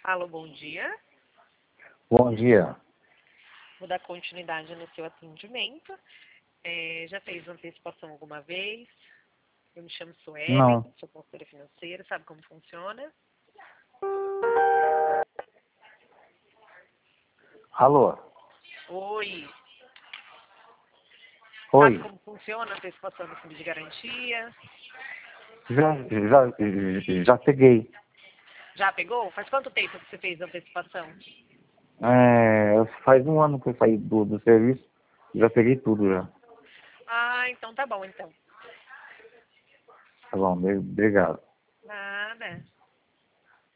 Alô, bom dia. Bom dia. Vou dar continuidade no seu atendimento. Já fez antecipação alguma vez? Eu me chamo Suelen, Não. sou consultora financeira, sabe como funciona? Alô? Oi, sabe Oi. como funciona a antecipação do fundo de garantia? Já peguei. Já pegou? Faz quanto tempo que você fez a antecipação? Faz um ano que eu saí do serviço. Já peguei tudo já. Ah, então tá bom, então. Tá bom, obrigado. Nada.